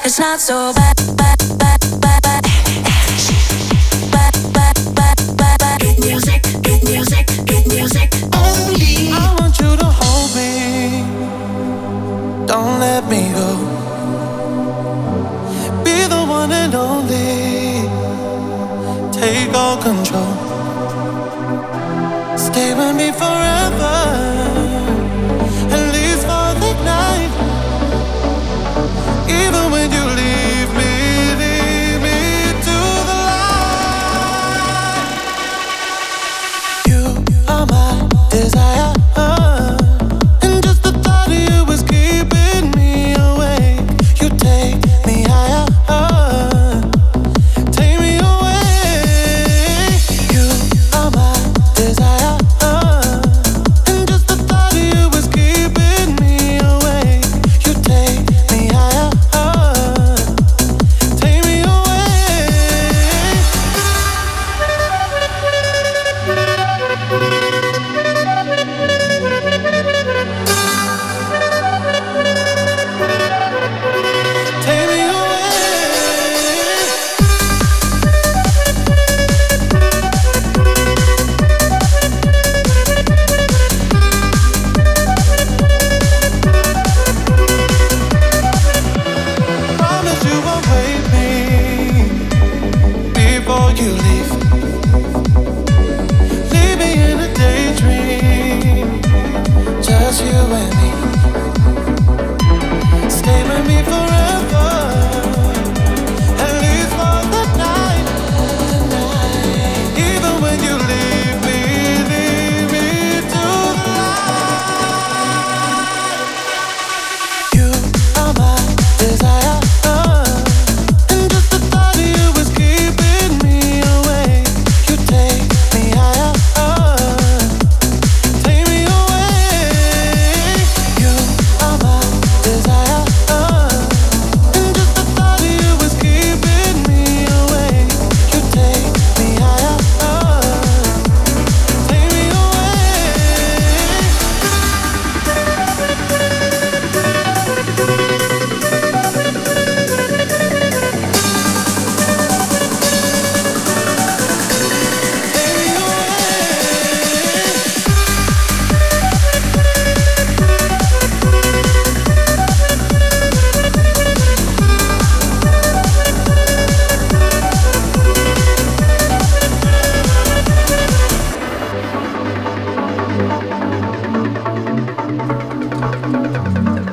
It's not so bad, bad, bad, bad, bad. Good music, good music, good music only. I want you to hold me, don't let me go. Be the one and only, take all control. Stay with me forever.